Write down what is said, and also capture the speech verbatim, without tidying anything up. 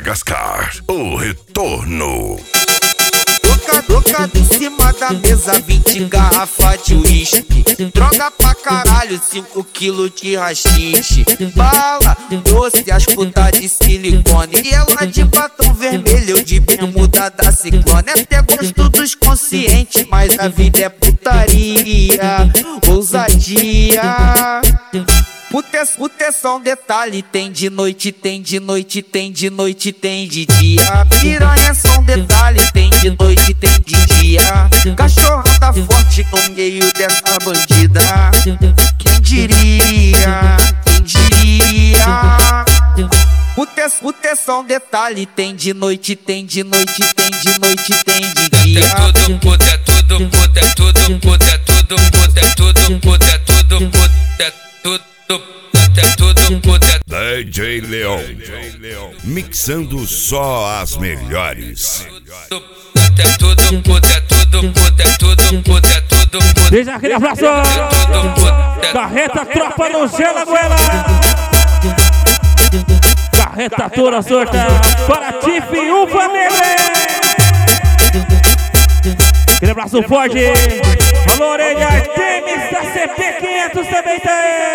Madagascar, o retorno. Trocado em cima da mesa, vinte garrafas de uísque. Droga pra caralho, cinco quilos de rachixe. Bala, doce, as putas de silicone. E ela de batom vermelho, eu de bico muda da ciclone. Até gosto dos conscientes, mas a vida é putaria, ousadia. Puta é só um detalhe, tem de noite, tem de noite, tem de noite, tem de dia. Piranha é só um detalhe, tem de noite, tem de dia. Cachorra tá forte no meio dessa bandida. Quem diria, quem diria. Puta é só um detalhe, tem de noite, tem de noite, tem de noite, tem de dia. É tudo puta, é tudo puta, é tudo puta, é tudo puta, é tudo puta, é tudo puta, é tudo. É tudo puta. D J Leon, mixando só as melhores. É tudo puta, é tudo puta, é tudo puta, é tudo puta. Deixa aquele abraço. Carreta tropa no gela, goela. Carreta toda sorta para Tiff Uva Nele. Aquele abraço forte. Alô, Orelha Artemis da C P quinhentos também tem.